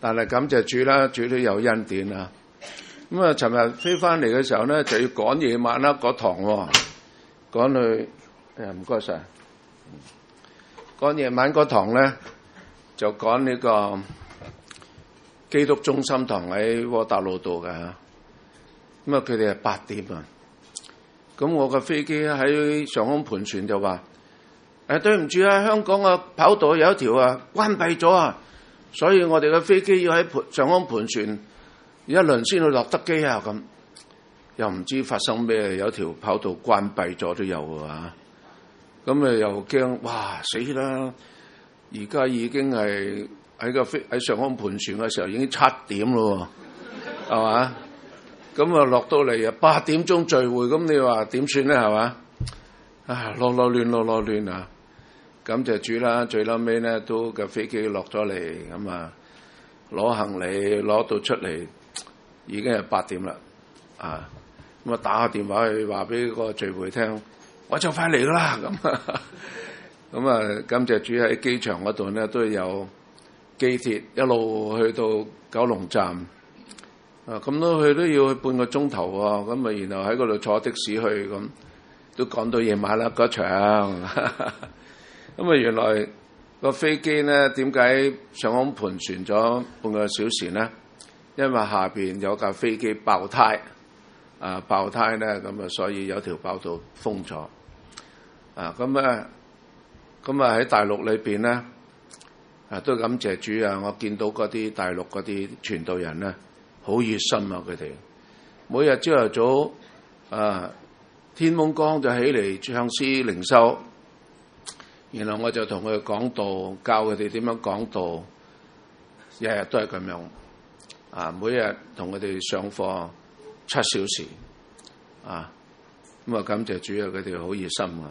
但係感謝主啦，主都有恩典啊。咁啊，尋日飛翻嚟嘅時候咧，就要趕夜晚啦，嗰堂喎，趕去唔該晒。趕夜晚嗰堂咧，就趕呢個基督中心堂喺窩打老道嘅嚇。咁啊，佢哋係8點啊。咁我個飛機喺上空盤旋就話：對唔住啊，香港嘅跑道有一條關閉咗啊，所以我哋嘅飛機要喺上空盤旋一輪先去落得機啊。咁又唔知發生咩，有條跑道關閉咗都有啊。咁啊又驚，哇死啦！而家已經係喺上空盤旋嘅時候已經7點咯，係嘛？咁啊落到嚟8點鐘聚會，咁你話點算咧？係嘛？啊落亂啊！感謝主啦，最撚尾咧都嘅飛機落咗嚟，咁啊攞行李攞到出嚟，已經係8點啦。啊咁啊打個電話去話俾個聚會聽，我就快嚟啦咁。咁啊感謝主喺機場嗰度咧都有機鐵一路去到九龍站。咁都去都要去半個鐘頭喎，咁啊然後喺嗰度坐的士去，咁都趕到夜晚啦嗰場。咁啊原來個飛機咧點解上空盤旋咗半個小時咧？因為下邊有架飛機爆胎，爆胎咧咁啊，所以有條跑道封咗。咁喺大陸裏邊咧，都感謝主啊！我見到嗰啲大陸嗰啲傳道人咧。好熱心啊！佢哋每日朝頭早天蒙光就起嚟唱詩靈修，然後我就同佢哋講道，教佢哋點樣講道，日日都係咁樣每日同佢哋上課7小時咁感謝主啊！佢哋好熱心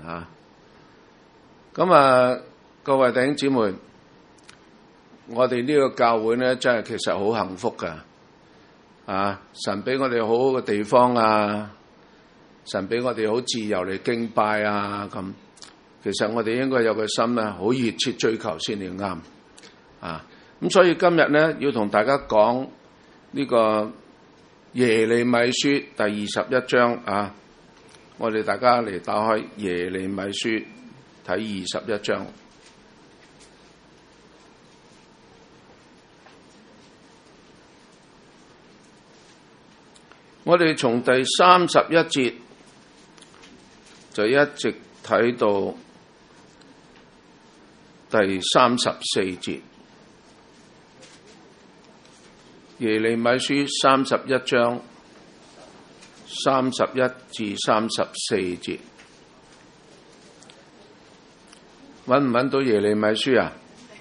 咁各位弟兄姊妹，我哋呢個教會咧真係其實好幸福噶。神俾我哋好好嘅地方神俾我哋好自由嚟敬拜咁。其實我哋應該有個心好熱切追求先至啱咁所以今日咧要同大家講呢個耶利米書第21章我哋大家嚟打開耶利米書睇21章。我哋從第31節就一直睇到第34節，耶利米書31章31至34節，揾唔揾到耶利米書啊？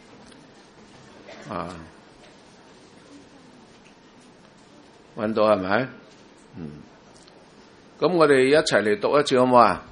揾到係咪？咁我哋一齊嚟讀一次好唔好啊？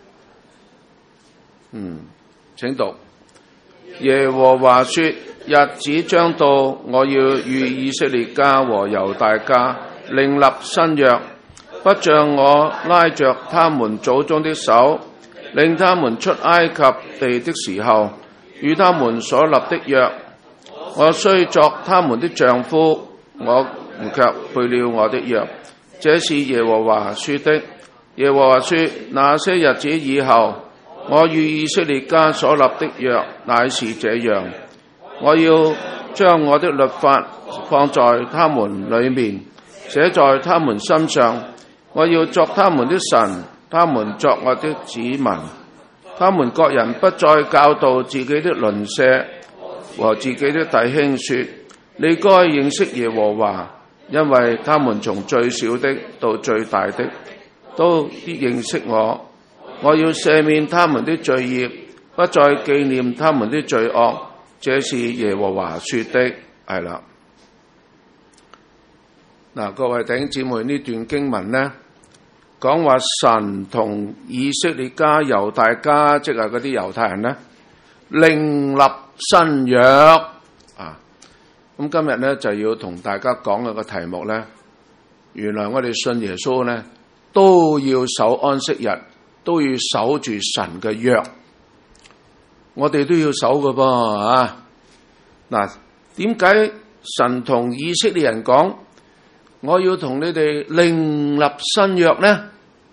請讀。耶和華說：日子將到，我要與以色列家和猶大家另立新約，不像我拉着他們祖宗的手，領他們出埃及地的時候，與他們所立的約。我雖作他們的丈夫，我卻背了我的約。這是耶和華說的。耶和華說：那些日子以後，我與以色列家所立的約乃是這樣，我要將我的律法放在他們裡面，寫在他們心上。我要作他們的神，他們作我的子民。他們各人不再教導自己的鄰舍和自己的弟兄說：你該認識耶和華。因為他們從最小的到最大的都認識我。我要赦免他們的罪孽，不再紀念他們的罪惡。這是耶和華說的。係啦，各位弟兄姊妹，呢段經文呢講話神同以色列家、猶大家，即係嗰啲猶太人呢，另立新約咁今日咧就要同大家講嘅個題目咧，原來我哋信耶穌咧都要守安息日，都要守住神嘅約，我哋都要守㗎噃。點解神同以色列人講，我要同你哋另立新約呢？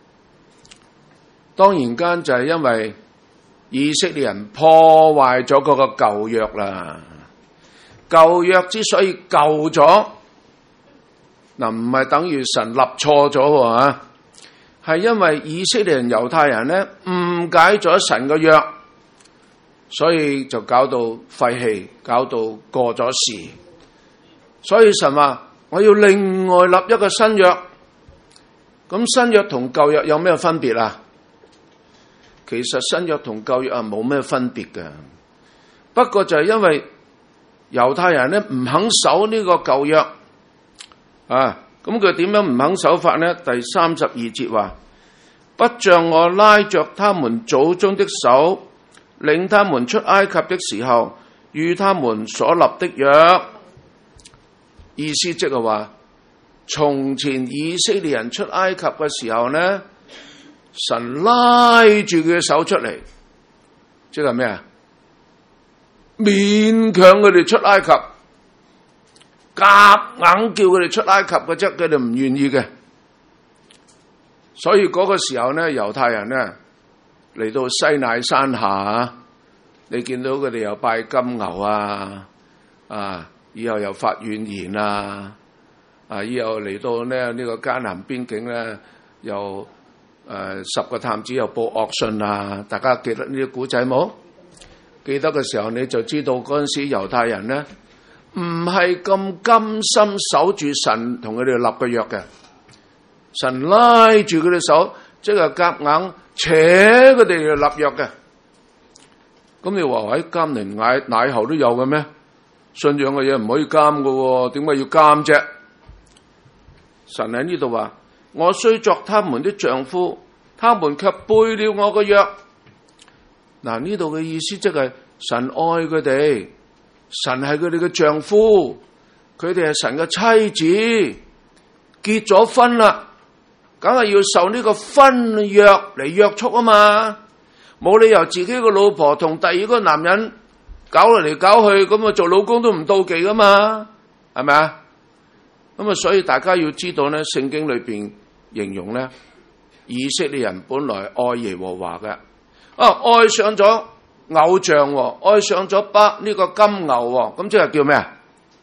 當然間就係因為以色列人破壞咗嗰個舊約啦。舊約之所以舊咗，嗱唔係等於神立錯咗喎，係因為以色列人猶太人呢誤解咗神嘅約，所以就搞到廢棄，搞到過咗時。所以神話我要另外立一個新約。咁新約同舊約有咩分別啊？其實新約同舊約啊冇咩分別嘅，不過就係因為猶太人呢唔肯守呢個舊約啊，咁佢點樣唔肯守法呢？第32節話，不像我拉着他們祖宗的手，領他們出埃及的時候，與他們所立的約。意思即係話，從前以色列人出埃及嘅時候呢，神拉住佢嘅手出嚟，即係咩啊？勉強佢哋出埃及，夾硬叫佢哋出埃及嘅啫，佢哋唔願意嘅。所以嗰個時候呢，猶太人呢嚟到西乃山下，你見到佢哋又拜金牛以後又發怨言以後嚟到呢個迦南邊境呢，又10個探子又報惡信大家記得呢啲古仔冇？記得嘅時候你就知道嗰陣時猶太人呢唔係咁甘心守住神同佢哋立嘅約嘅，神拉住佢哋手，即係夾硬扯佢哋立約嘅。咁你話喺監靈奶後都有嘅咩？信仰嘅嘢唔可以監嘅，點解要監啫？神喺呢度話，我雖作他們的丈夫，他們卻背了我嘅約。嗱，呢度嘅意思即係神愛佢哋，神係佢哋嘅丈夫，佢哋係神嘅妻子，結咗婚啦，梗係要受呢個婚約嚟約束啊嘛，冇理由自己個老婆同第二個男人搞嚟搞去，咁做老公都唔妒忌噶嘛，係咪啊？咁所以大家要知道呢，聖經裏邊形容呢，以色列人本來愛耶和華嘅，愛上咗偶像，愛上咗呢個金牛，咁即係叫咩啊？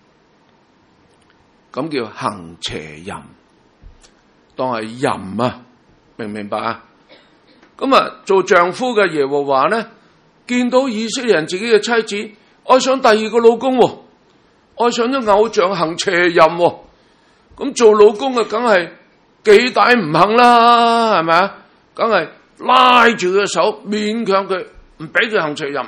咁叫行邪淫，當係淫啊，明唔明白啊？咁做丈夫嘅耶和華呢，見到以色列人自己嘅妻子愛上第二個老公，愛上咗偶像行邪淫，咁做老公嘅梗係幾大唔肯啦，係咪啊？梗係拉住佢嘅手，勉強佢，唔俾佢行邪淫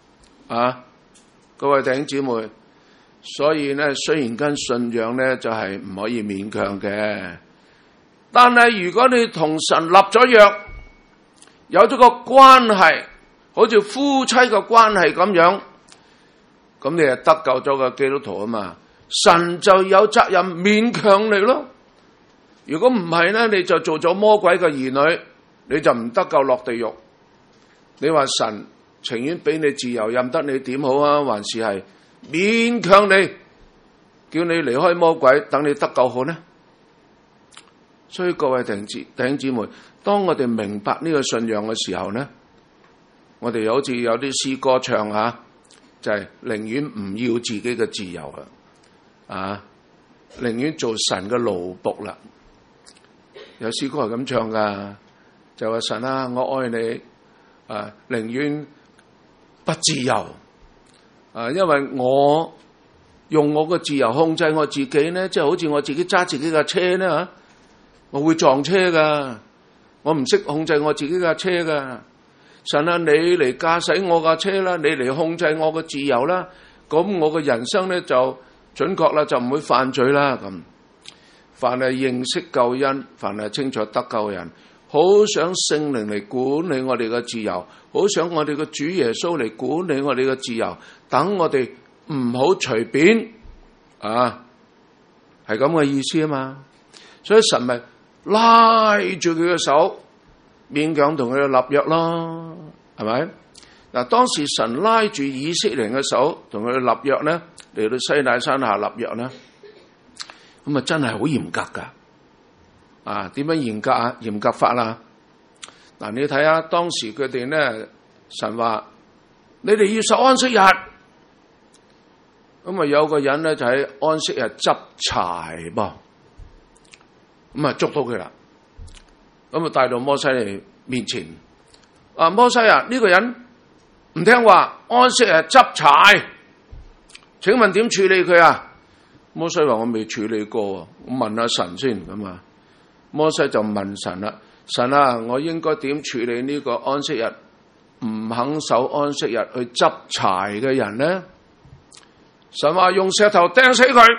各位弟兄姊妹，所以呢，雖然跟信仰呢就係唔可以勉強嘅，但係如果你同神立咗約，有咗個關係，好似夫妻嘅關係咁樣，咁你係得救咗個基督徒啊嘛，神就有責任勉強你咯。如果唔係呢，你就做咗魔鬼嘅兒女，你就唔得救落地獄。你話神情願俾你自由任得你點好啊，還是係勉強你，叫你離開魔鬼，等你得救好呢？所以各位弟兄姊妹，當我哋明白呢個信仰嘅時候呢，我哋好似有啲詩歌唱就係寧願唔要自己嘅自由寧願做神嘅奴僕啦。有詩歌係咁唱噶，就話神啊，我愛你寧願不自由因為我用我嘅自由控制我自己呢，即係好似我自己揸自己架車呢我會撞車噶，我唔識控制我自己架車噶。神啊，你嚟駕駛我架車啦，你嚟控制我嘅自由啦，咁我嘅人生呢就準確啦，就唔會犯罪啦。咁凡係認識救恩，凡係清楚得救嘅人，好想聖靈嚟管理我哋嘅自由，好想我哋嘅主耶穌嚟管理我哋嘅自由，等我哋唔好隨便係咁嘅意思啊嘛。所以神咪拉住佢嘅手，勉強同佢立約咯，係咪？ 嗱，當時神拉住以色列人嘅手，同佢立約咧，嚟到西乃山下立約咧，咁啊真係好嚴格噶。啊，點樣嚴格啊？嚴格法啊！嗱，你睇下當時佢哋咧，神話你哋要守安息日，咁啊有個人咧就喺安息日執柴噃，咁啊捉到佢啦，咁啊帶到摩西嚟面前，啊摩西啊，呢個人唔聽話，安息日執柴，請問點處理佢啊？摩西話我未處理過，我問下神先咁啊。摩西就問神啦，神啊，我應該點處理呢個安息日唔肯守安息日去執柴嘅人呢？神話用石頭掟死佢。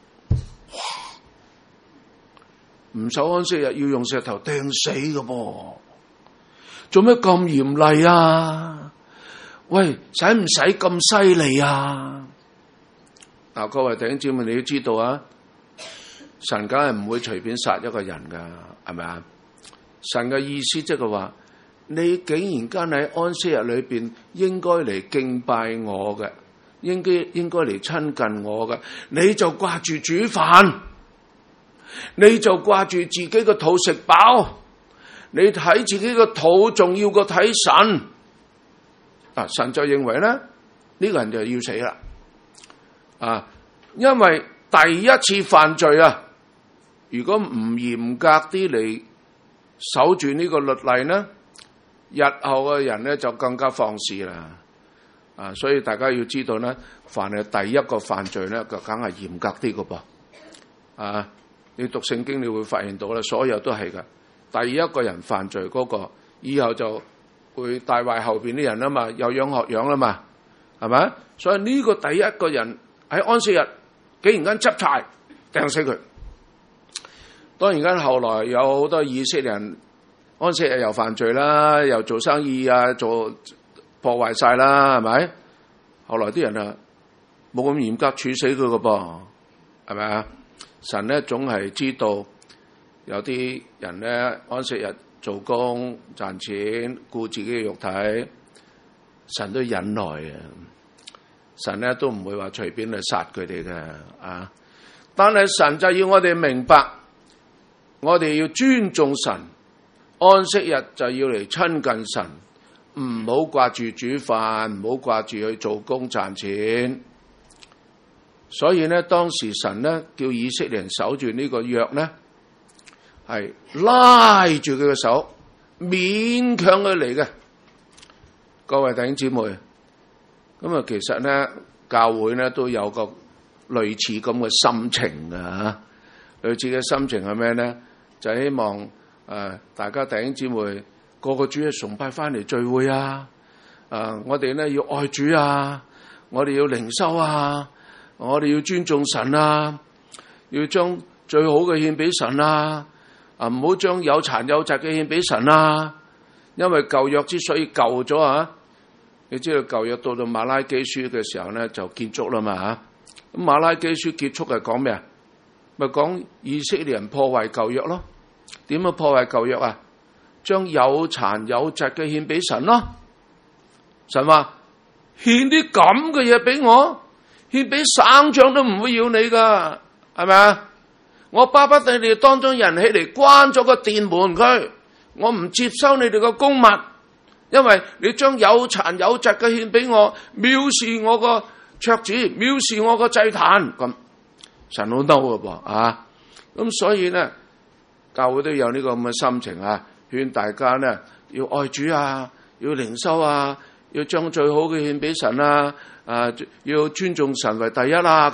唔守安息日要用石頭掟死嘅噃，做咩咁嚴厲啊？喂，使唔使咁犀利啊？嗱，各位弟兄姊妹，你都知道啊，神梗係唔會隨便殺一個人噶，係咪啊？神嘅意思即係話，你竟然間喺安息日裏邊應該嚟敬拜我嘅，應該嚟親近我嘅，你就掛住煮飯，你就掛住自己個肚食飽，你睇自己個肚重要過睇神。啊，神就認為咧，呢個人就要死啦。啊，因為第一次犯罪啊，如果唔嚴格啲嚟守住呢個律例呢，日後嘅人呢就更加放肆啦。啊，所以大家要知道呢，凡係第一個犯罪呢，就梗係嚴格啲嘅噃。啊，你讀聖經你會發現到啦，所有都係噶。第一個人犯罪嗰個，以後就會帶壞後邊啲人啊嘛，有樣學樣啦嘛，係咪？所以呢個第一個人喺安息日竟然間執柴掟死佢。當然間後來有好多以色列人安息日又犯罪啦，又做生意啊，做破壞晒啦，係咪？後來啲人啊冇咁嚴格處死佢嘅噃，係咪啊？神咧總係知道有啲人咧安息日做工賺錢顧自己嘅肉體，神都忍耐嘅。神咧都唔會話隨便去殺佢哋嘅啊！但係神就要我哋明白，我哋要尊重神，安息日就要嚟親近神，唔好掛住煮飯，唔好掛住去做工賺錢。所以咧，當時神咧叫以色列人守住呢個約咧，係拉住佢嘅手，勉強佢嚟嘅。各位弟兄姊妹，咁啊，其實咧教會咧都有個類似咁嘅心情嘅嚇。類似嘅心情係咩咧？就係希望大家弟兄姊妹個個主日崇拜翻嚟聚會啊！我哋咧要愛主啊，我哋要靈修啊，我哋要尊重神啊，要將最好嘅獻俾神啊！唔好將有殘有疾嘅獻俾神啊！因為舊約之所以舊咗啊，你知道舊約到馬拉基書嘅時候咧就結束啦嘛嚇。咁馬拉基書結束係講咩啊？咪講以色列人破壞舊約咯？點樣破壞舊約啊？將有殘有疾嘅獻俾神咯。神話獻啲咁嘅嘢俾我，獻俾省長都唔會要你噶，係咪啊？我巴不得你哋當中人起嚟關咗個殿門佢，我唔接收你哋個供物，因為你將有殘有疾嘅獻俾我，藐視我個桌子，藐視我個祭壇，咁神好嬲噶噃啊！咁所以咧，教會都有呢個咁嘅心情啊，勸大家咧要愛主啊，要靈修啊，要將最好嘅獻俾神啊，要尊重神為第一啦，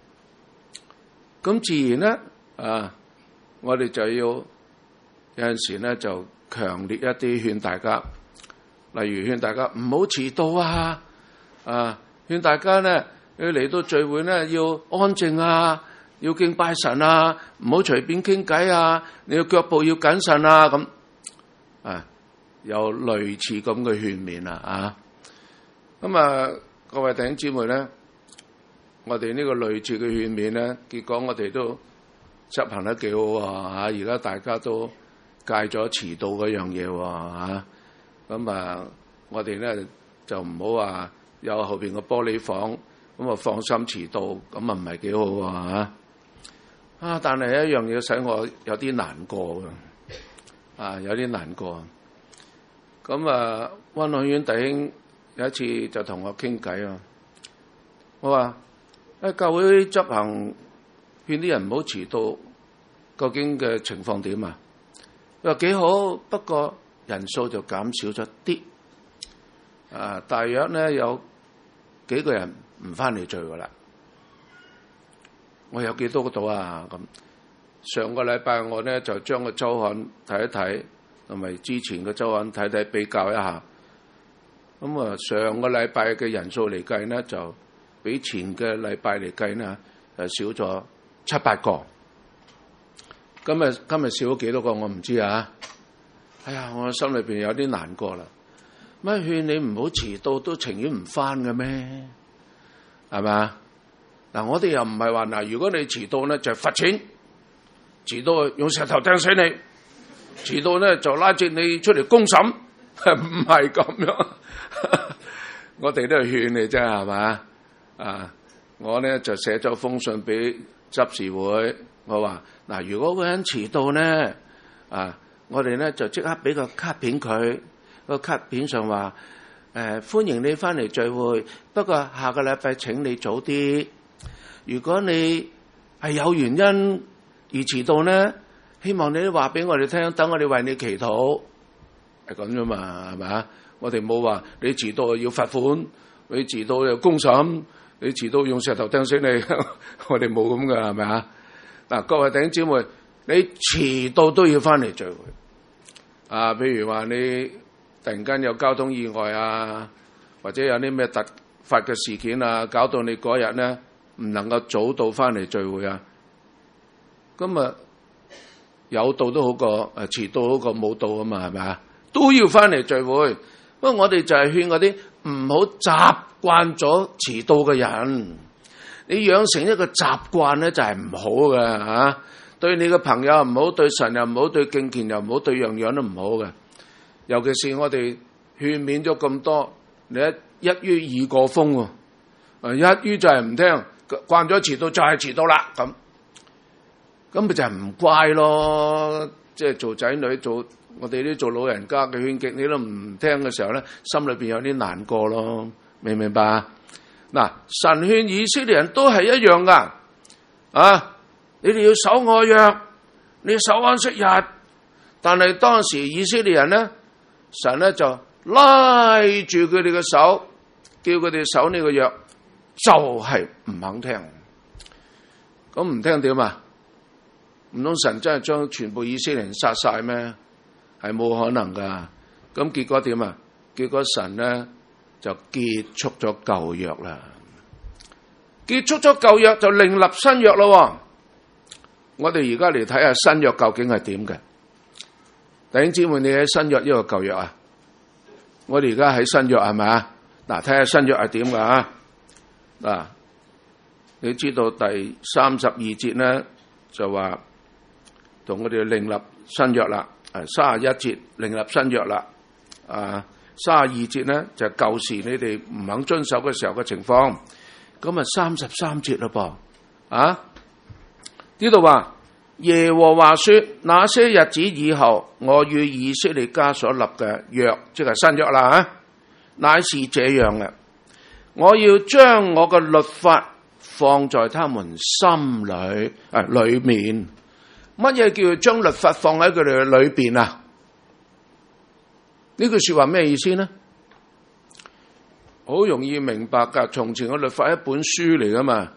咁自然咧我哋就要有陣時咧就強烈一啲勸大家，例如勸大家唔好遲到啊，勸大家咧要嚟到聚會咧要安靜啊，要敬拜神啊，唔好隨便傾偈啊，你嘅腳步要謹慎啊，咁有類似咁嘅勸勉啊，各位弟兄姊妹咧，我哋呢個類似嘅勸勉咧，結果我哋都執行得幾好啊！而家大家都戒咗遲到嗰樣嘢喎，我哋咧就唔好話有後邊個玻璃房，咁啊放心遲到，咁啊唔係幾好喎。但係一樣嘢使我有啲難過嘅，有啲難過。咁啊，溫漢院弟兄有一次就同我傾偈啊，我話喺教會執行勸啲人唔好遲到，究竟嘅情況點啊？佢話幾好，不過人數就減少咗啲，大約咧有幾個人唔翻嚟聚噶啦。我有幾多個度啊？咁上個禮拜我咧就將個週刊睇一睇，同埋之前嘅週刊睇睇比較一下。咁啊，上個禮拜嘅人數嚟計呢，就比前嘅禮拜嚟計呢，少咗7-8個。今日少咗幾多個我唔知啊！哎呀，我心裏邊有啲難過啦。乜勸你唔好遲到都情願唔翻嘅咩？係咪？嗱，我哋又唔係話嗱，如果你遲到咧就罰錢，遲到用石頭掟死你，遲到咧就拉住你出嚟公審，唔係咁樣。我哋都係勸你啫，係嘛？我咧就寫咗封信俾執事會，我話嗱，如果個人遲到咧，我哋咧就即刻俾個卡片佢，個卡片上話歡迎你翻嚟聚會，不過下個禮拜請你早啲。如果你係有原因而遲到咧，希望你都話俾我哋聽，等我哋為你祈禱，係咁啫嘛，係咪？我哋冇話你遲到要罰款，你遲到又公審，你遲到用石頭掟死你，我哋冇咁噶，係咪啊？嗱，各位弟兄姊妹，你遲到都要翻嚟聚會。譬如話你突然間有交通意外啊，或者有啲咩突發嘅事件啊，搞到你嗰日咧唔能夠早到翻嚟聚會啊，咁啊有到都好過遲到好過冇到啊嘛，係咪啊？都要翻嚟聚會。不過我哋就係勸嗰啲唔好習慣咗遲到嘅人，你養成一個習慣咧就係唔好嘅嚇，對你嘅朋友唔好，對神又唔好，對敬虔又唔好，對樣樣都唔好嘅。尤其是我哋勸勉咗咁多，你一於已過風喎，一於就係唔聽，慣咗遲到就係遲到啦，咁咪就係唔乖咯。即係做仔女我哋啲做老人家嘅勸極，你都唔聽嘅時候咧，心裏邊有啲難過咯，明唔明白啊？嗱，神勸以色列人都係一樣噶，你哋要守我約，你要守安息日，但係當時以色列人咧，神咧就拉住佢哋嘅手，叫佢哋守呢個約，就係唔肯聽。咁唔聽點啊？唔通神真係將全部以色列人殺晒咩？係冇可能噶。咁結果點啊？結果神咧就結束咗舊約啦。結束咗舊約就另立新約咯。我哋而家嚟睇下新約究竟係點嘅。弟兄姊妹，你喺新約呢個舊約啊？我哋而家喺新約係咪啊？嗱，睇下新約係點噶。嗱，你知道第32節咧就話同我哋另立新約啦。31節另立新約啦。32節咧就係舊時你哋唔肯遵守嘅時候嘅情況。咁啊33節咯噃。呢度話耶和華說：那些日子以後，我與以色列家所立嘅約，即係新約啦，乃是這樣嘅。我要將我嘅律法放在他們心裏裏面。乜嘢叫將律法放喺佢哋嘅裏邊啊？呢句說話咩意思呢？好容易明白噶。從前嘅律法係一本書嚟噶嘛。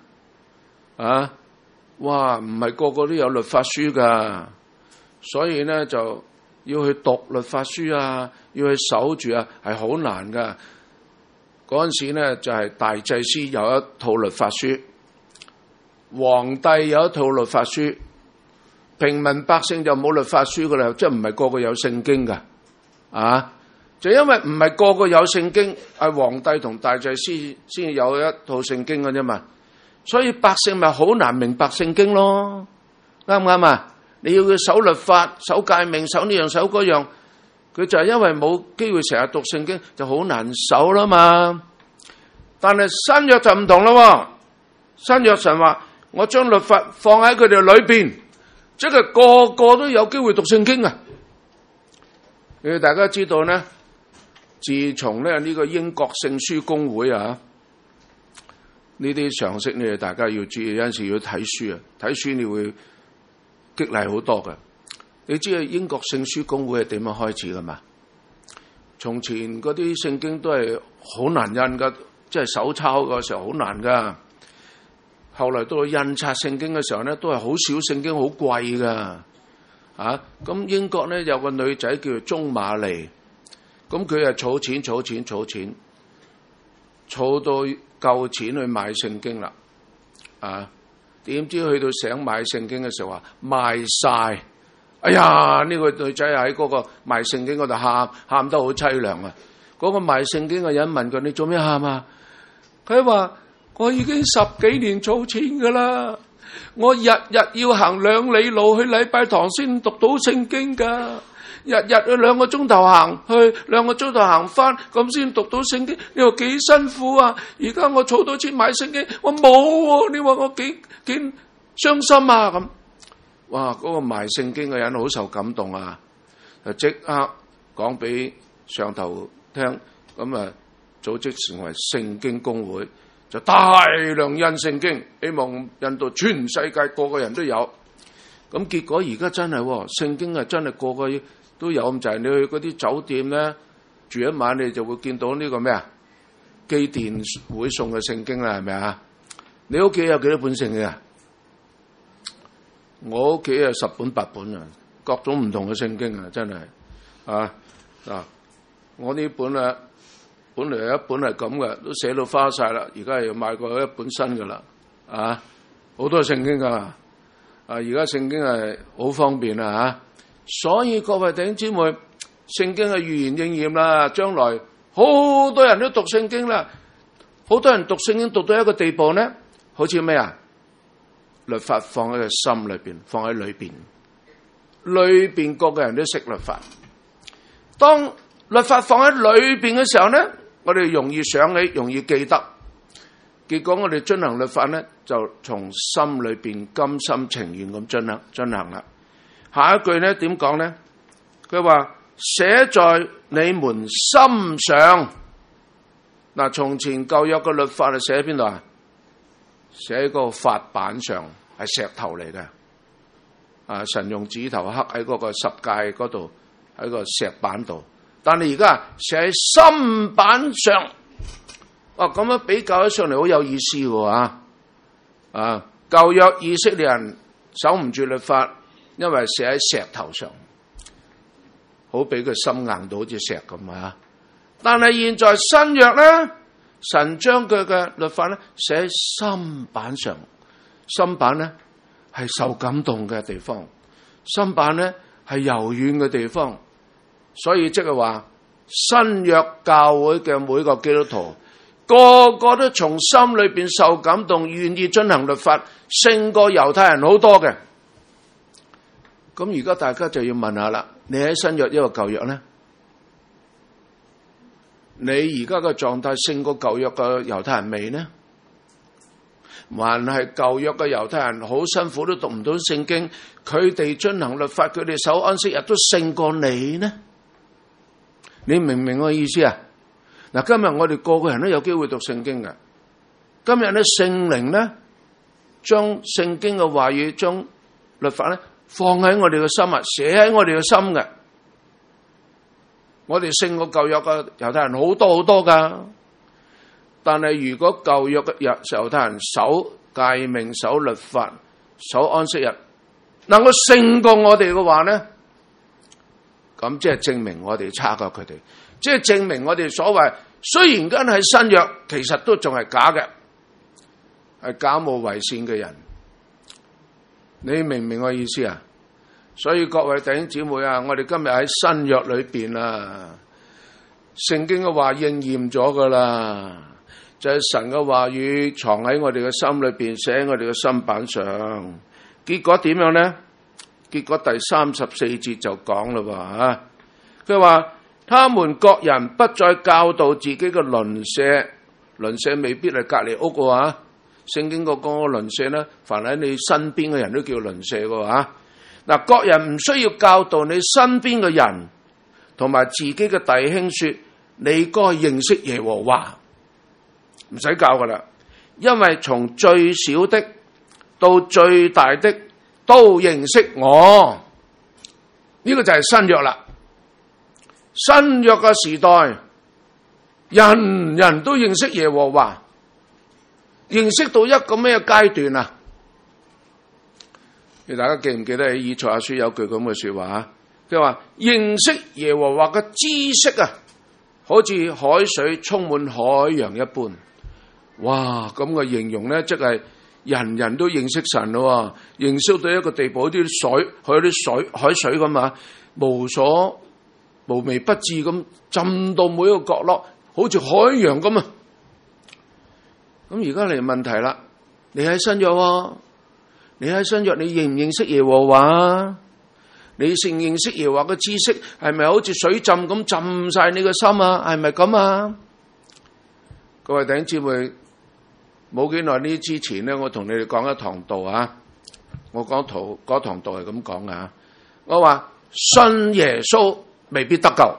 哇，唔係個個都有律法書噶，所以咧就要去讀律法書啊，要去守住啊，係好難噶。嗰陣時咧就係大祭司有一套律法書，皇帝有一套律法書，平民百姓就冇律法書噶啦，即係唔係個個有聖經噶。就因為唔係個個有聖經，係皇帝同大祭司先有一套聖經嘅啫嘛。所以百姓咪好難明白聖經咯，啱唔啱啊？你要佢守律法、守誡命、守呢樣守嗰樣， 佢就係因為冇機會成日讀聖經，就好難守啦嘛。但係新約就唔同啦，新約神話我將律法放喺佢哋裏邊，即係個個都有機會讀聖經啊！大家知道呢，自從呢個英國聖書公會啊，呢啲常識你哋大家要注意，有陣時要睇書啊，睇書你會激勵好多嘅。你知道英國聖書公會係點樣開始噶嘛？從前嗰啲聖經都係好難印噶，即係手抄嘅時候好難噶。後來到印刷聖經嘅時候呢，都係好少聖經，好貴噶。咁英國呢，有個女仔叫做鍾瑪麗，咁佢係儲錢，儲到夠錢去買聖經啦。點知去到想買聖經嘅時候話賣晒。哎呀！呢個女仔喺嗰個賣聖經嗰度喊得好淒涼啊！嗰個賣聖經嘅人問佢：你做咩喊啊？佢話：我已經10幾年儲錢噶啦，我日日要行2里路去禮拜堂先讀到聖經噶，日日去2個鐘頭行去，2個鐘頭行翻，咁先讀到聖經。你話幾辛苦啊？而家我儲到錢買聖經，我冇喎。你話我幾傷心啊？咁。哇！嗰個賣聖經嘅人好受感動啊，就即刻講俾上頭聽，咁啊組織成為聖經公會，就大量印聖經，希望印到全世界個個人都有。咁結果而家真係聖經啊，真係個個都有咁滯。你去嗰啲酒店咧住一晚，你就會見到呢個咩啊？機電會送嘅聖經啦，係咪啊？你屋企有幾多本聖經啊？我屋企係10本8本啊，各種唔同嘅聖經啊，真係我呢本啊，本來有一本係咁嘅，都寫到花晒啦，而家又買過一本新嘅啦，好多聖經噶，而家聖經係好方便啊，所以各位弟兄姊妹，聖經嘅預言應驗啦，將來好多人都讀聖經啦，好多人讀聖經讀到一個地步呢，好似咩啊？律法放喺個心裏邊，放喺裏邊個個人都識律法。當律法放喺裏邊嘅時候呢，我哋容易想起，容易記得。結果我哋遵行律法呢，就從心裏邊甘心情願咁遵行啦。下一句呢點講呢？佢話寫在你們心上。嗱，從前舊約嘅律法係寫喺邊度啊？寫喺個法版上，係石頭嚟嘅。神用指頭刻喺嗰個十誡嗰度，喺個石板度。但係而家寫喺心版上，咁樣比較起上嚟好有意思嘅。舊約以色列人守唔住律法，因為寫喺石頭上，好俾佢心硬到好似石咁啊！但係現在新約咧，神將佢嘅律法咧寫喺心版上，心版咧係受感動嘅地方，心版咧係柔軟嘅地方，所以即係話新約教會嘅每個基督徒，個個都從心裏邊受感動，願意遵行律法，勝過猶太人好多嘅。咁而家大家就要問下啦，你喺新約一個舊約咧？你而家嘅狀態勝過舊約嘅猶太人未呢？還係舊約嘅猶太人好辛苦都讀唔到聖經，佢哋遵行律法，佢哋守安息日都勝過你呢？你明唔明我意思啊？嗱，今日我哋個個人都有機會讀聖經嘅。今日咧聖靈咧將聖經嘅話語，將律法咧放喺我哋嘅心啊，寫喺我哋嘅心嘅。我哋勝過舊約嘅猶太人好多好多噶，但係如果舊約嘅猶太人守誡命、守律法、守安息日，能夠勝過我哋嘅話咧，咁即係證明我哋差過佢哋，即係證明我哋所謂雖然跟係新約，其實都仲係假嘅，係假冒為善嘅人。你明唔明我意思啊？所以各位弟兄姊妹啊，我哋今日喺新約裏邊啊，聖經嘅話應驗咗噶啦，就係神嘅話語藏喺我哋嘅心裏邊，寫喺我哋嘅心版上。結果點樣呢？結果第34節就講啦， 佢話他們各人不再教導自己嘅鄰舍，鄰舍未必係隔離屋嘅話，聖經個鄰舍咧，凡喺你身邊嘅人都叫鄰舍嘅話，嗱，各人唔需要教導你身邊嘅人同埋自己嘅弟兄說，你該認識耶和華，唔使教噶啦，因為從最小的到最大的都認識我，呢個就係新約啦。新約嘅時代，人人都認識耶和華，認識到一個咩階段啊？你大家記唔記得喺以賽亞書有句咁嘅說話啊？佢話認識耶和華嘅知識啊，好似海水充滿海洋一般。哇！咁嘅形容咧，即係人人都認識神咯，認識到一個地步，啲水，佢啲海水咁啊，無微不至咁浸到每一個角落，好似海洋咁啊！咁而家嚟問題啦，你喺新約喎，你認唔認識耶和華？你認識耶和華嘅知識係咪好似水浸咁浸晒你個心啊？係咪咁啊？各位弟兄姊妹，冇幾耐呢之前咧，我同你哋講一堂道啊，我講嗰堂道係咁講啊，我話信耶穌未必得救，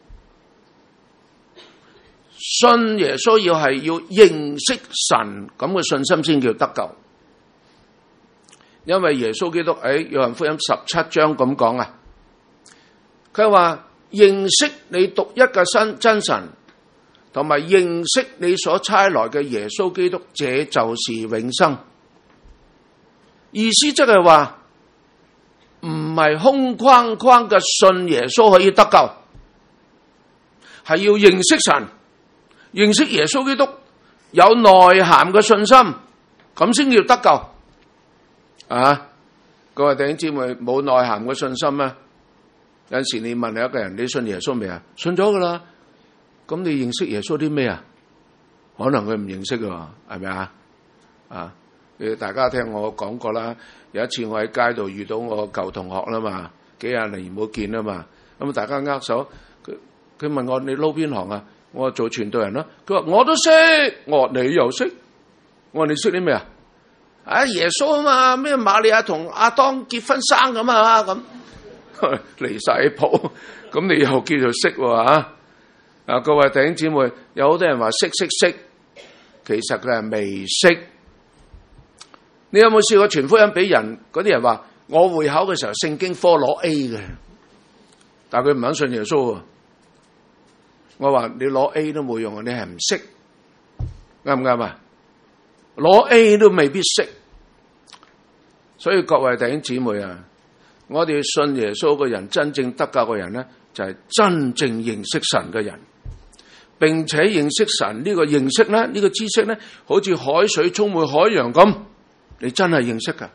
信耶穌要認識神咁嘅信心先叫得救。因為耶穌基督喺約翰福音17章咁講啊，佢話認識你獨一嘅真神，同埋認識你所差來嘅耶穌基督，這就是永生。意思即係話唔係空框框嘅信耶穌可以得救，係要認識神，認識耶穌基督，有內涵嘅信心，咁先叫得救。啊！各位弟兄姊妹，冇內涵嘅信心啊！有陣時你問一個人，你信耶穌未啊？信咗噶啦。咁你認識耶穌啲咩啊？可能佢唔認識噶，係咪啊？啊！大家聽我講過啦。有一次我喺街度遇到我舊同學啦嘛，幾廿年冇見啦嘛。咁大家握手，佢問我，你撈邊行啊？我話做傳道人啦。佢話我都識。我話你又識？我話你識啲咩啊？耶穌啊嘛，咩瑪利亞同亞當結婚生咁啊，咁離晒譜，咁你又叫做識喎。各位弟兄姊妹，有好多人話識，其實佢係未識。你有冇試過傳福音俾人？嗰啲人話我會考嘅時候聖經科攞 A 嘅，但係佢唔肯信耶穌。我話你攞 A 都冇用啊，你係唔識，啱唔啱啊？攞 A 都未必識，所以各位弟兄姊妹啊，我哋信耶穌嘅人，真正得救嘅人咧，就係真正認識神嘅人，並且認識神呢個認識咧，呢個知識咧，好似海水充滿海洋咁，你真係認識噶。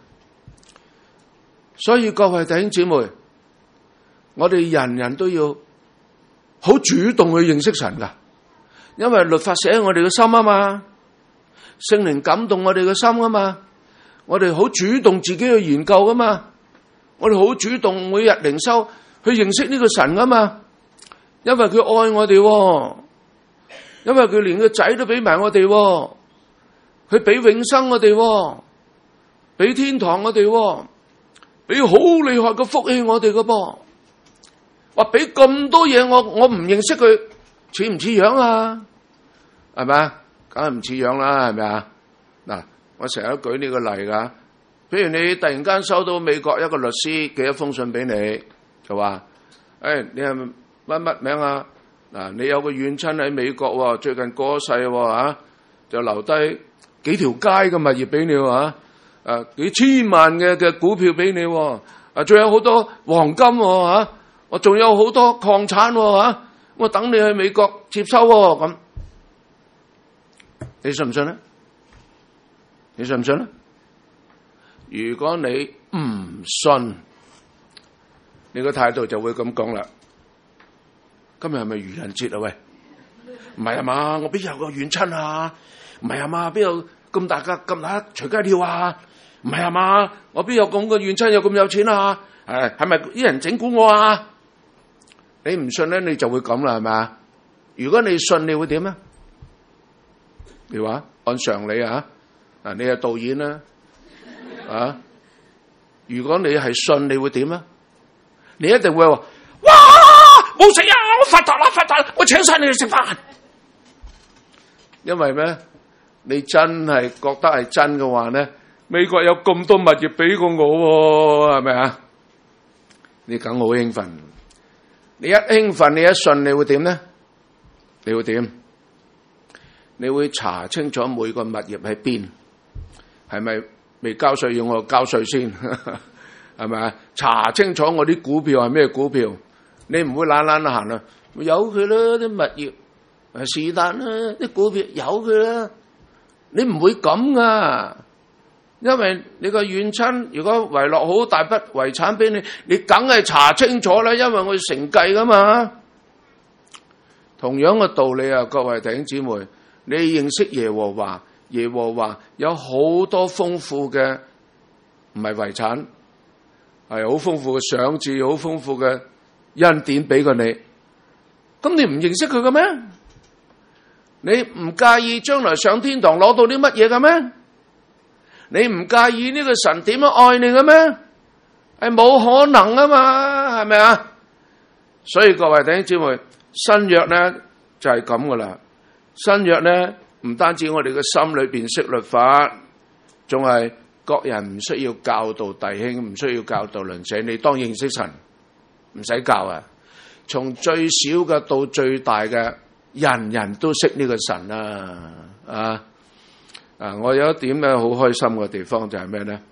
所以各位弟兄姊妹，我哋人人都要好主動去認識神噶，因為律法寫喺我哋嘅心啊嘛。聖靈感動我哋嘅心啊嘛，我哋好主動自己去研究噶嘛，我哋好主動每日靈修去認識呢個神噶嘛，因為佢愛我哋，因為佢連個仔都俾埋我哋，佢俾永生我哋，俾天堂我哋，俾好厲害嘅福氣我哋噶噃，話俾咁多嘢我唔認識佢，似唔似樣啊？係咪啊？梗係唔似樣啦，係咪啊？嗱，我成日都舉呢個例噶。譬如你突然間收到美國一個律師寄一封信俾你，就話：你係乜乜名啊？嗱，你有個遠親喺美國，最近過咗世，就留低幾條街嘅物業俾你，幾千萬嘅股票俾你，仲有好多黃金，我仲有好多礦產，我等你去美國接收咁。你信唔信咧？你信唔信咧？如果你唔信，你個態度就會咁講啦。今日係咪愚人節啊？喂，唔係啊嘛，我邊有個遠親啊？唔係啊嘛，邊有咁大隨街跳啊？唔係啊嘛，我邊有咁個遠親有咁有錢啊？係咪啲人整蠱我啊？ 你唔信咧，你就會咁啦，係咪？如果你信，你會點啊？你話按常理啊，你係導演啦，啊！如果你係信，你會點啊？你一定會話：哇，冇死啊！我發達啦，發達啦！我請晒你哋食飯。因為咩？你真係覺得係真嘅話咧，美國有咁多物業俾過我，係咪啊？你梗好興奮。你一興奮，你一信，你會點咧？你會點？你會查清楚每個物業喺邊，係咪未交稅要我交稅先？係咪啊？查清楚我啲股票係咩股票，你唔會懶懶行啊！由佢啦，啲物業是但啦，啲股票由佢啦，你唔會咁噶，因為你個遠親如果遺落好大筆遺產俾你，你梗係查清楚啦，因為我要承繼噶嘛。同樣嘅道理啊，各位弟兄姊妹，你認識耶和華，耶和華有好多豐富嘅，唔係遺產，係好豐富嘅賞賜，好豐富嘅恩典俾過你。咁你唔認識佢嘅咩？你唔介意將來上天堂攞到啲乜嘢嘅咩？你唔介意呢個神點樣愛你嘅咩？係冇可能啊嘛，係咪啊？所以各位弟兄姊妹，新約咧就係咁噶啦。新約咧唔單止我哋嘅心裏邊識律法，仲係各人唔需要教導弟兄，唔需要教導鄰舍。你當認識神，唔使教啊。從最小嘅到最大嘅，人人都識呢個神啊！我有一點咧好開心嘅地方就係咩咧？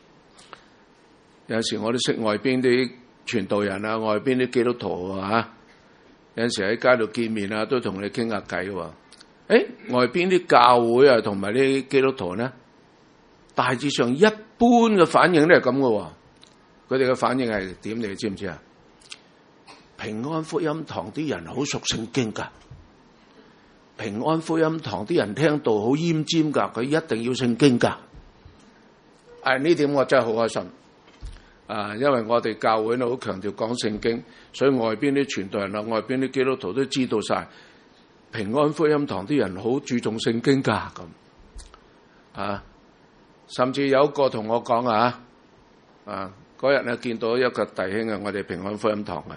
有時我都識外邊啲傳道人啊，外邊啲基督徒啊，有陣時喺街度見面啊，都同你傾下偈喎。外邊啲教會啊，同埋啲基督徒咧，大致上一般嘅反應都係咁嘅。佢哋嘅反應係點？你知唔知啊？平安福音堂啲人好熟聖經噶，平安福音堂啲人聽到好奄尖噶，佢一定要聖經噶。呢點我真係好開心。因為我哋教會咧好強調講聖經，所以外邊啲傳道人啊，外邊啲基督徒都知道晒，平安福音堂啲人好注重聖經噶咁。甚至有一個同我講嗰日咧見到一個弟兄啊，我哋平安福音堂啊。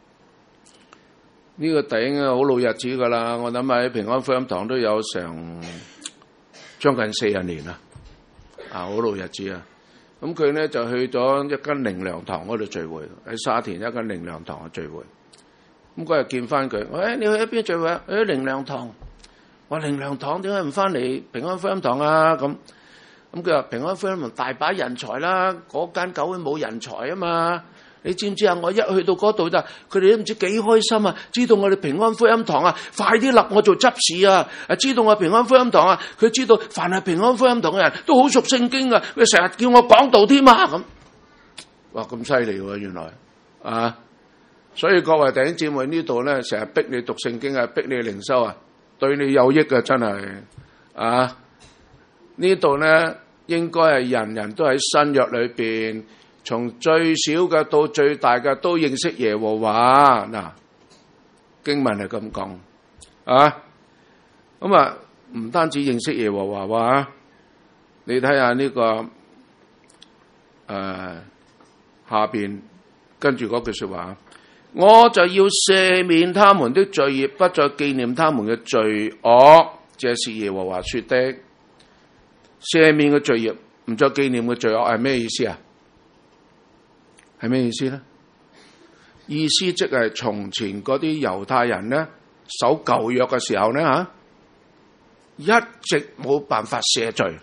呢個弟兄好老日子噶啦，我諗喺平安福音堂都有成將近40年啦，好老日子啊！咁佢咧就去咗一間靈糧堂嗰度聚會，喺沙田一間靈糧堂嘅聚會。咁嗰日見翻佢，你去一邊聚會啊？去靈糧堂。我話靈糧堂點解唔翻嚟平安福音堂啊？咁佢話平安福音堂大把人才啦，嗰間教會冇人才啊嘛。你知唔知啊？我一去到嗰度就，佢哋都唔知幾開心啊！知道我哋平安福音堂啊，快啲立我做執事啊！知道我平安福音堂啊，佢知道凡係平安福音堂嘅人都好熟聖經啊，佢成日叫我講道添啊！咁，哇咁犀利喎！原來所以各位弟兄姊妹呢度咧，成日逼你讀聖經啊，逼你靈修啊，對你有益啊，真係呢度咧應該係人人都喺新約裏邊。從最小嘅到最大嘅都認識耶和華。經文係咁講咁唔單止認識耶和華話，你睇下呢個下邊跟住嗰句說話，我就要赦免他們的罪孽，不再紀念他們嘅罪惡，這是耶和華說的。赦免嘅罪孽，唔再紀念嘅罪惡係咩意思啊？係咩意思咧？意思即係從前嗰啲猶太人咧守舊約嘅時候咧一直冇辦法赦罪。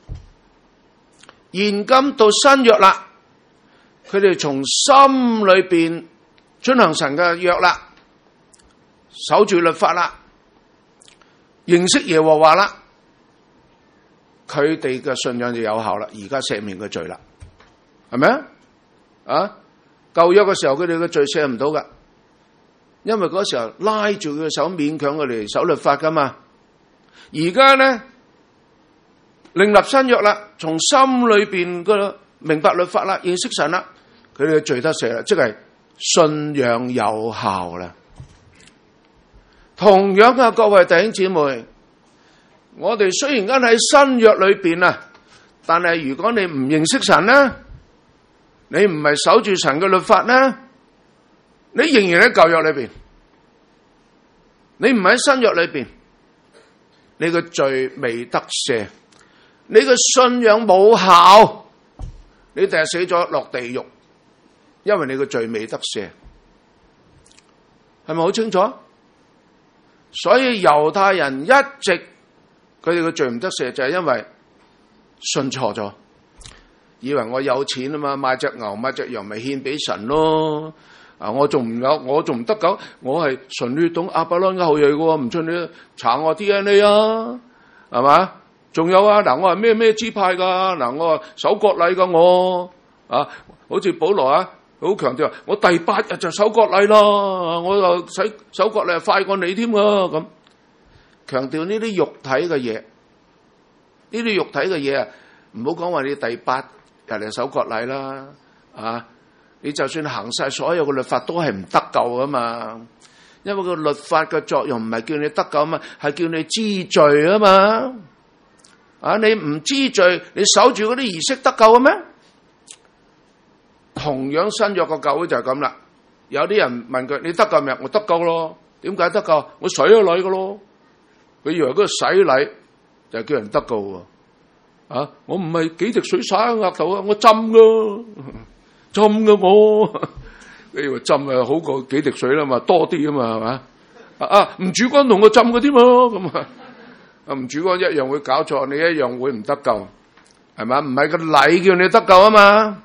現今到新約啦，佢哋從心裏邊遵行神嘅約啦，守住律法啦，認識耶和華啦，佢哋嘅信仰就有效啦。而家赦免嘅罪啦，係咪舊約嘅時候佢哋嘅罪赦唔到噶，因為嗰時候拉住佢嘅手，勉強佢哋守律法噶嘛。而家咧另立新約啦，從心裏邊嘅明白律法啦，認識神啦，佢哋嘅罪得赦啦，即係信仰有效啦。同樣啊，各位弟兄姊妹，我哋雖然間喺新約裏邊啊，但係如果你唔認識神咧，你唔係守住神嘅律法咧，你仍然喺舊約裏邊，你唔喺新約裏邊，你個罪未得赦，你個信仰冇效，你第日死咗落地獄，因為你個罪未得赦，係咪好清楚？所以猶太人一直佢哋個罪唔得赦，就係因為信錯咗，以為我有錢啊嘛，買隻牛買隻羊咪獻俾神咯。啊，我仲唔得救，我係純血統亞伯拉罕嘅後裔嘅喎，唔信你查我 DNA 啊，係嘛？仲有啊，嗱，我係咩支派噶，嗱，我係守割禮噶，我啊，好似保羅啊，好強調，我第8日就守割禮啦，我就守割禮快過你添啊，咁強調呢啲肉體嘅嘢，呢啲肉體嘅嘢啊，唔好講話你第8日嚟守割禮啦，啊！你就算行晒所有嘅律法都係唔得救噶嘛，因為個律法嘅作用唔係叫你得救啊嘛，係叫你知罪啊嘛。啊，你唔知罪，你守住嗰啲儀式得救嘅咩？同樣新約嘅教會就係咁啦。有啲人問佢：你得救未？我得救咯。點解得救？我洗咗禮噶咯。佢以為嗰個洗禮就係叫人得救喎。啊，我唔係幾滴水灑喺額頭啊，我浸噶。浸噶我，你以為浸啊好過幾滴水啦嘛，多啲啊嘛，係嘛？啊，吳主君同我浸嗰啲嘛，咁啊，吳主君一樣會搞錯，你一樣會唔得救，係嘛？唔係個禮叫你得救啊嘛。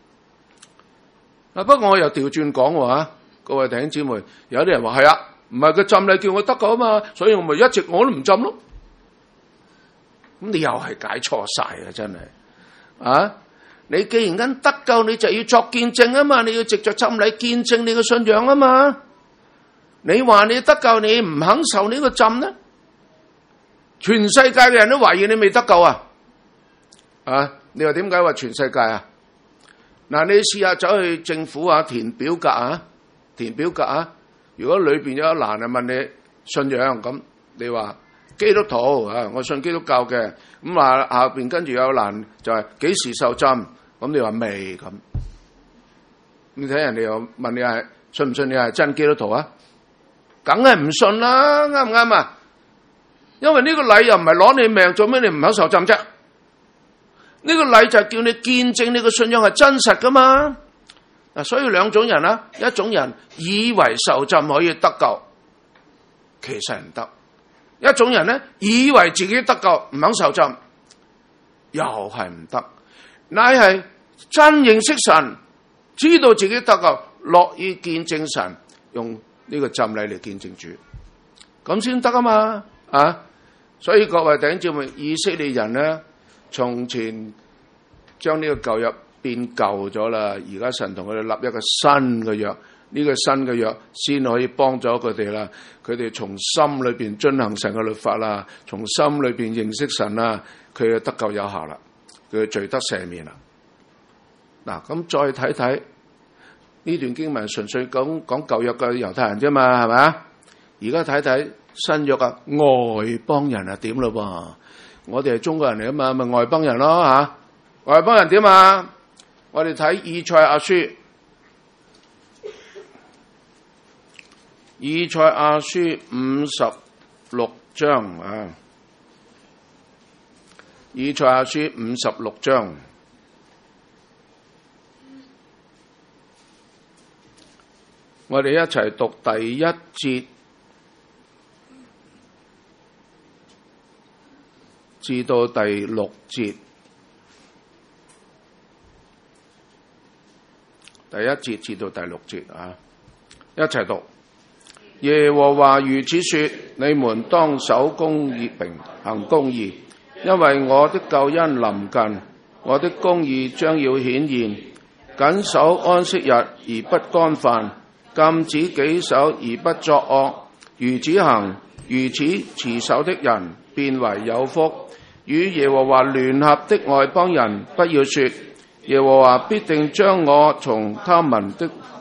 啊，不過我又調轉講喎，各位弟兄姊妹，有啲人話係啊，唔係個浸禮叫我得救啊嘛，所以我咪一直我都唔浸咯。咁你又係解錯晒啊，真係啊！你既然間得救，你就要作見證啊嘛！你要藉着浸禮見證你嘅信仰啊嘛！你話你得救，你唔肯受呢個浸呢？全世界嘅人都懷疑你未得救啊！啊！你話點解話全世界啊？嗱，你試下走去政府啊填表格啊，填表格啊！如果裏邊有一欄係問你信仰咁，你話基督徒啊，我信基督教嘅。咁話下邊跟住有欄就係幾時受浸，咁你話未咁？你睇人哋又問你係信唔信你係真基督徒啊？梗係唔信啦，啱唔啱啊？因為呢個禮又唔係攞你命，做咩你唔肯受浸啫？呢個禮就係叫你見證你個信仰係真實噶嘛。嗱，所以兩種人啦，一種人以為受浸可以得救，其實唔得。一種人咧，以為自己得救，唔肯受浸，又係唔得。乃係真認識神，知道自己得救，樂意見證神，用呢個浸禮嚟見證主，咁先得啊嘛！啊，所以各位弟兄姊妹，以色列人咧，從前將呢個舊約變舊咗啦，而家神同佢哋立一個新嘅約。呢個新嘅約先可以幫咗佢哋啦，佢哋從心裏邊遵行神嘅律法啦，從心裏邊認識神啦，佢嘅得救有效啦，佢嘅罪得赦免啦。嗱，咁再睇睇呢段經文，純粹講舊約嘅猶太人啫嘛，係咪啊？而家睇睇新約嘅外邦人係點咯噃？我哋係中國人嚟啊嘛，咪外邦人咯吓？外邦人點啊？我哋睇以賽亞書。以賽亞書56章啊，以賽亞書56章，我哋一齊讀第1節至到第6節，第1節至到第6節啊，一齊讀。耶和華如此說：你們當守公義，行公義，因為我的救恩臨近，我的公義將要顯現。謹守安息日而不干犯，禁止己手而不作惡，如此行，如此持守的人，便為有福。與耶和華聯合的外邦人，不要說：耶和華必定將我從他民的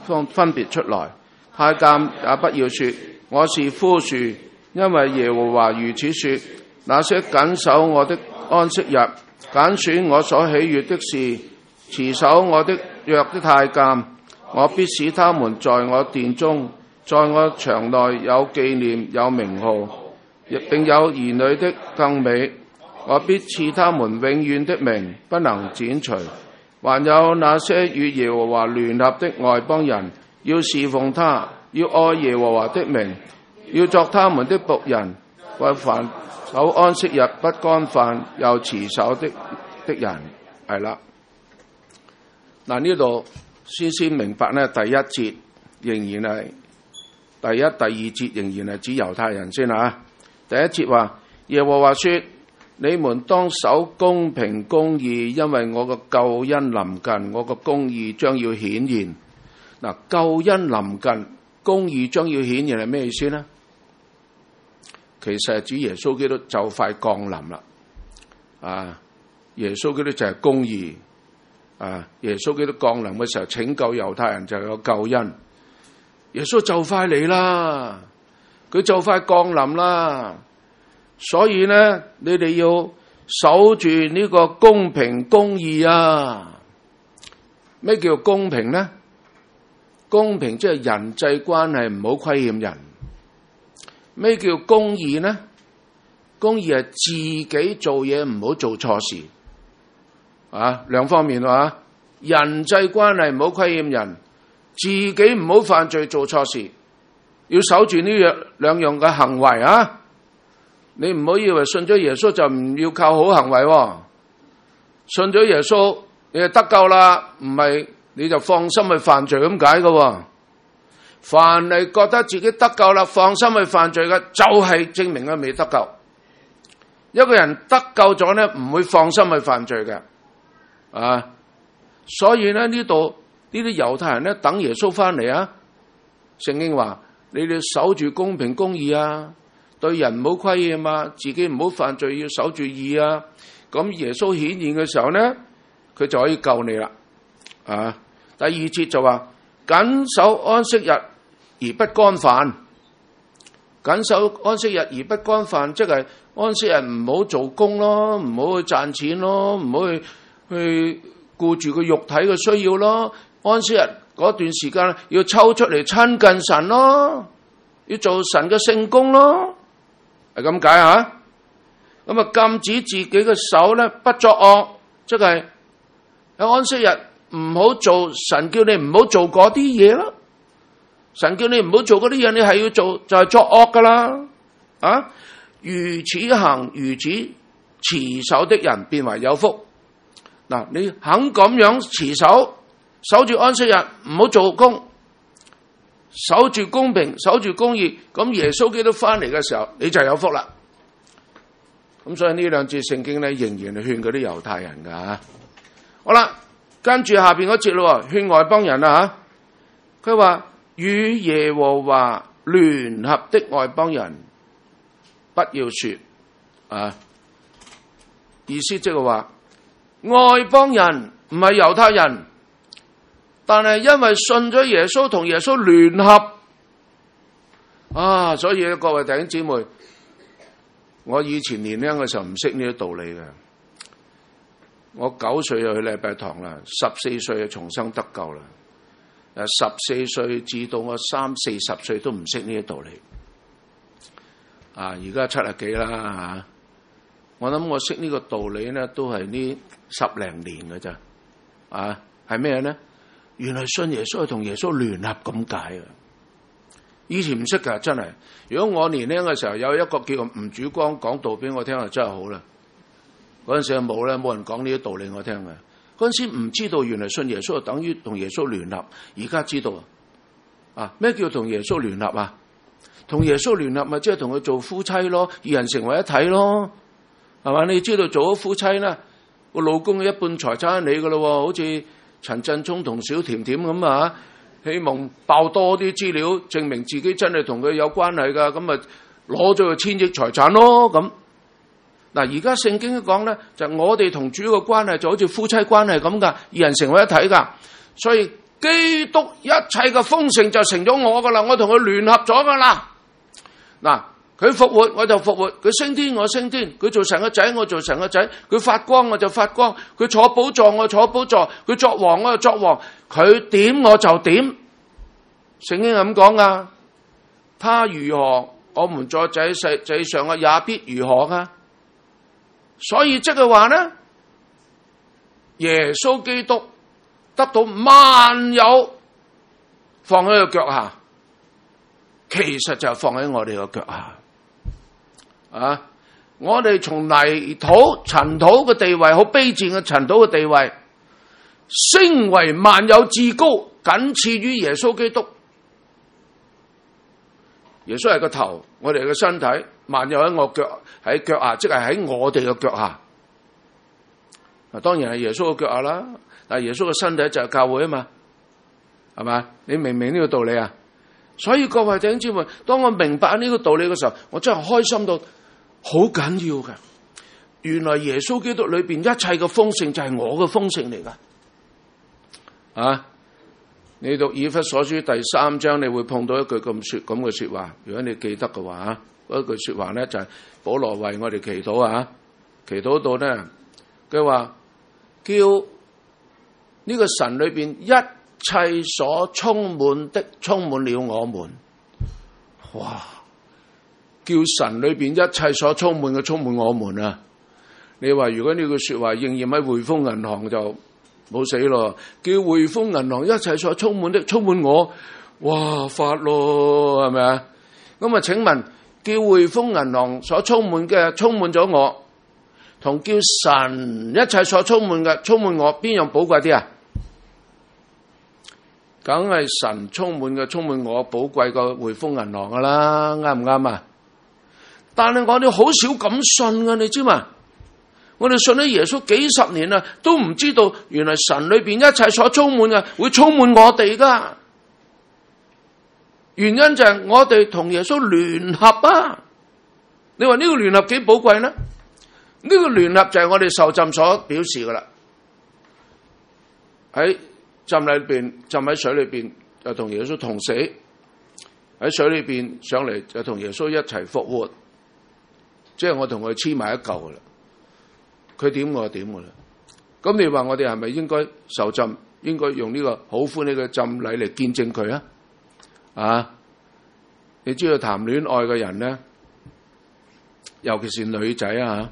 分別出來。太監也不要說我是枯樹，因為耶和華如此說：那些謹守我的安息日，揀選我所喜悅的事，持守我的約的太監，我必使他們在我殿中，在我牆內有紀念，有名號，並有兒女的更美。我必賜他們永遠的名，不能剪除。還有那些與耶和華聯合的外邦人，要侍奉他，要愛耶和華的名，要作他們的僕人，為凡守安息日不干犯又持守的人。係啦，嗱，呢度先明白呢，第一節仍然係第一、第二節仍然係指猶太人先啊。第一節話耶和華說：你們當守公平公義，因為我個救恩臨近，我個公義將要顯現。嗱，救恩臨近，公義將要顯現係咩意思呢？其實係指耶穌基督就快降臨啦。啊，耶穌基督就係公義。啊，耶穌基督降臨嘅時候拯救猶太人就有救恩。耶穌就快嚟啦，佢就快降臨啦。所以呢，你哋要守住呢個公平公義啊！咩叫公平呢？公平即係人際關係唔好虧欠人。咩叫公義呢？公義係自己做嘢唔好做錯事。啊，兩方面啊，人際關係唔好虧欠人，自己唔好犯罪做錯事，要守住呢兩樣嘅行為啊！你唔好以為信咗耶穌就唔要靠好行為喎，信咗耶穌你就得救啦，唔係你就放心去犯罪咁解㗎喎。凡係覺得自己得救啦，放心去犯罪嘅，就係證明佢未得救。一個人得救咗呢，唔會放心去犯罪嘅。啊，所以呢，呢度呢啲猶太人呢，等耶穌翻嚟啊。聖經話你哋守住公平公義啊，對人唔好虧欠啊，自己唔好犯罪，要守住義啊。咁耶穌顯現嘅時候呢，佢就可以救你啦。啊，第二節就話謹守安息日而不干犯，謹守安息日而不干犯，即係安息日唔好做工咯，唔好去賺錢咯，唔好去顧住個肉體嘅需要咯。安息日嗰段時間要抽出嚟親近神咯，要做神嘅聖工咯，係咁解吓。咁啊，禁止自己嘅手咧不作惡，即係喺安息日唔好做神叫你唔好做嗰啲嘢咯。神叫你唔好做嗰啲嘢，你係要做就係作惡噶啦。啊，如此行如此持守的人便為有福。嗱，你肯咁樣持守，守住安息日，唔好做工，守住公平，守住公義，咁耶穌基督翻嚟嘅時候，你就有福啦。咁所以呢兩節聖經咧，仍然係勸嗰啲猶太人噶。好啦，跟住下邊嗰節咯，勸外邦人啦吓。佢話與耶和華聯合的外邦人，不要說啊，意思即係話。外邦人唔係猶太人，但係因為信咗耶穌同耶穌聯合啊，所以各位弟兄姊妹，我以前年輕嘅時候唔識呢啲道理嘅。我9歲就去禮拜堂啦，14歲就重生得救啦。14歲至到我30、40歲都唔識呢啲道理。啊，而家70幾啦吓。我諗我識呢個道理呢，都係呢10零年嘅咋。啊，係咩呢？原來信耶穌係同耶穌聯合咁解啊！以前唔識噶，真係。如果我年輕嘅時候有一個叫吳主光講道俾我聽，就真係好啦。嗰陣時冇咧，冇人講呢啲道理我聽嘅。嗰陣時唔知道原來信耶穌就等於同耶穌聯合，而家知道啊！咩叫同耶穌聯合啊？同耶穌聯合咪即係同佢做夫妻咯，二人成為一體咯。係嘛？你知道做咗夫妻啦，個老公一半財產係你噶咯，好似陳振聰同小甜甜咁啊！希望爆多啲資料，證明自己真係同佢有關係噶，咁咪攞咗個1000億財產咯。咁嗱，而家聖經講咧，就我哋同主嘅關係就好似夫妻關係咁噶，二人成為一體噶。所以基督一切嘅豐盛就成咗我噶啦，我同佢聯合咗噶啦。嗱，佢復活我就復活，佢升天我升天，佢做神嘅仔我做神嘅仔，佢發光我就發光，佢坐寶座我坐寶座，佢作王我就作王，佢點我就點。聖經係咁講噶，他如何，我們在這世上嘅也必如何噶。所以即係話呢，耶穌基督得到萬有放喺佢腳下，其實就係放喺我哋嘅腳下。啊！我哋從泥土、塵土嘅地位，好卑賤嘅塵土嘅地位，升為萬有至高，僅次於耶穌基督。耶穌係個頭，我哋嘅身體，萬有喺腳下，即係喺我哋嘅腳下。嗱，當然係耶穌嘅腳下啦，但係耶穌嘅身體就係教會啊嘛，係嘛？你明唔明呢個道理啊？所以各位弟兄姊妹，當我明白呢個道理嘅時候，我真係開心到好緊要嘅。原來耶穌基督裏邊一切嘅豐盛就係我嘅豐盛嚟噶。啊！你讀以弗所書第3章，你會碰到一句咁嘅說話。如果你記得嘅話，嗰句說話咧就係保羅為我哋祈禱啊，祈禱到咧，佢話叫呢個神裏邊一切所充滿的充滿了我們。哇！叫神裏邊一切所充滿嘅充滿我們啊！你話如果呢句說話應驗喺匯豐銀行就冇死咯，叫匯豐銀行一切所充滿的充滿我，哇發咯，係咪啊？咁啊，請問叫匯豐銀行所充滿嘅充滿咗我，同叫神一切所充滿嘅充滿我，邊樣寶貴啲啊？梗係神充滿嘅充滿我寶貴過匯豐銀行噶啦，啱唔啱啊？但係我哋好少咁信噶，你知嘛？我哋信咗耶穌幾十年啦，都唔知道原來神裏邊一切所充滿嘅會充滿我哋噶。原因就係我哋同耶穌聯合啊！你話呢個聯合幾寶貴呢？呢個聯合就係我哋受浸所表示噶啦。喺浸禮裏邊，浸喺水裏邊就同耶穌同死；喺水裏邊上嚟就同耶穌一齊復活。即係我同佢黐埋一嚿噶啦。佢點我就點噶啦。咁你話我哋係咪應該受浸？應該用呢個好歡喜嘅浸禮嚟見證佢啊？啊！你知道談戀愛嘅人咧，尤其是女仔啊，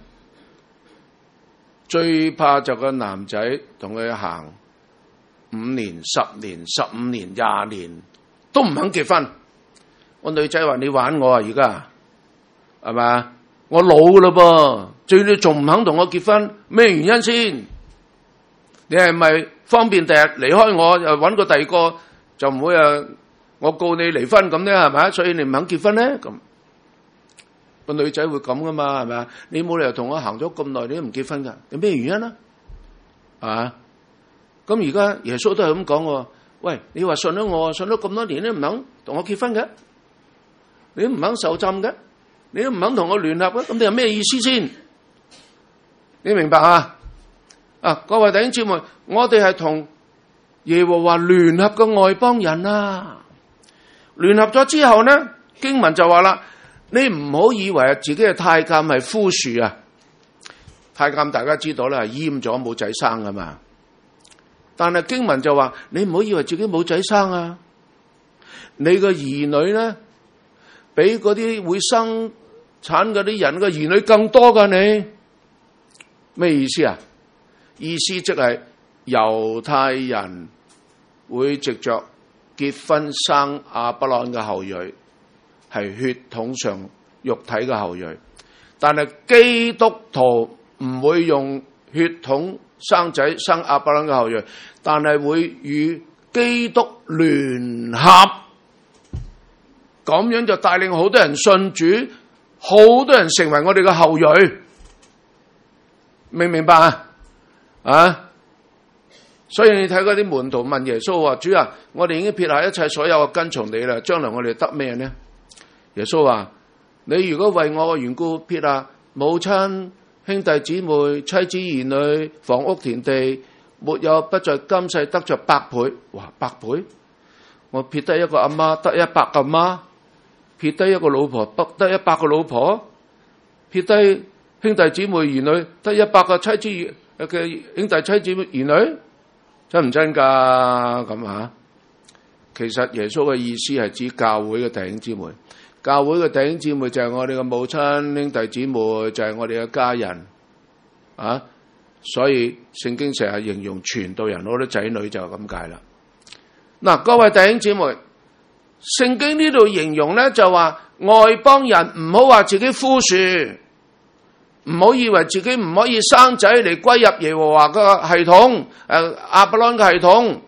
最怕就個男仔同佢行5年、10年、15年、20年都唔肯結婚。個女仔話：你玩我啊！而家係咪？我老啦噃，最你仲唔肯同我結婚？咩原因先？你係咪方便第日離開我，又搵個第二個，就唔會我告你離婚咁咧？係咪？所以你唔肯結婚咧？咁個女仔會咁噶嘛？係咪？你冇理由同我行咗咁耐，你都唔結婚噶？有咩原因啊？啊？咁而家耶穌都係咁講喎。喂，你話信咗我，信咗咁多年都唔肯同我結婚嘅，你都唔肯受浸嘅？你都唔肯同我聯合嘅，咁你有咩意思先？你明白啊？啊，各位弟兄姊妹，我哋係同耶和華聯合嘅外邦人啊！聯合咗之後呢，經文就話啦，你唔好以為自己嘅太監係枯樹啊！太監大家知道啦，係閹咗冇仔生噶嘛。但係經文就話，你唔好以為自己冇仔生啊！你個兒女呢，比嗰啲會生產嗰啲人嘅兒女更多噶。你咩意思啊？意思即係猶太人會藉着結婚生亞伯拉罕嘅後裔，係血統上肉體嘅後裔，但係基督徒唔會用血統生仔生亞伯拉罕嘅後裔，但係會與基督聯合，咁樣就帶領好多人信主，好多人成為我哋嘅後裔，明唔明白啊？啊！所以你睇嗰啲門徒問耶穌話：主啊，我哋已經撇下一切所有嘅跟從你啦，將來我哋得咩呢？耶穌話：你如果為我嘅緣故撇下母親、兄弟姊妹、妻子兒女、房屋田地， 沒有不在今世得着100倍。哇，100倍！我撇低一個阿媽得100個阿媽，撇低一個老婆得100個老婆，撇低兄弟姊妹兒女得100個妻子嘅兄弟妻子兒女，真唔真㗎？咁啊？其實耶穌嘅意思係指教會嘅弟兄姊妹，教會嘅弟兄姊妹就係我哋嘅母親兄弟姊妹，就係我哋嘅家人啊！所以聖經成日形容傳道人好多仔女就係咁解啦。嗱，各位弟兄姊妹，聖經呢度形容咧就話外邦人唔好話自己枯樹，唔好以為自己唔可以生仔嚟歸入耶和華嘅系統，亞伯蘭嘅系統。